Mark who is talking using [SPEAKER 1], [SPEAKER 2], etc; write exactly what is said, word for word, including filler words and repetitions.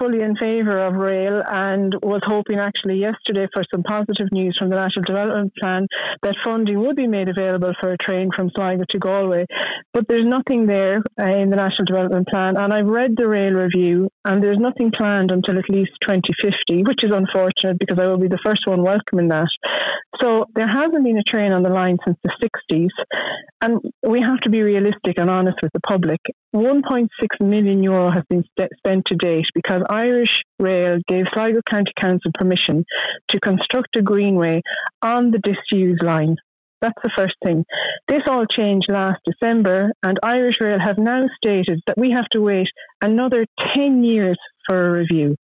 [SPEAKER 1] fully in favour of rail and was hoping actually yesterday for some positive news from the National Development Plan that funding would be made available for a train from Sligo to Galway. But there's nothing there uh, in the National Development Plan, and I've read the rail review and there's nothing planned until at least twenty fifty, which is unfortunate because I will be the first one welcoming that. So there hasn't been a train on the line since the sixties, and we have to be realistic and honest with the public. one point six million euro has been st- spent to date because Irish Rail gave Sligo County Council permission to construct a greenway on the disused line. That's the first thing. This all changed last December, and Irish Rail have now stated that we have to wait another ten years for a review.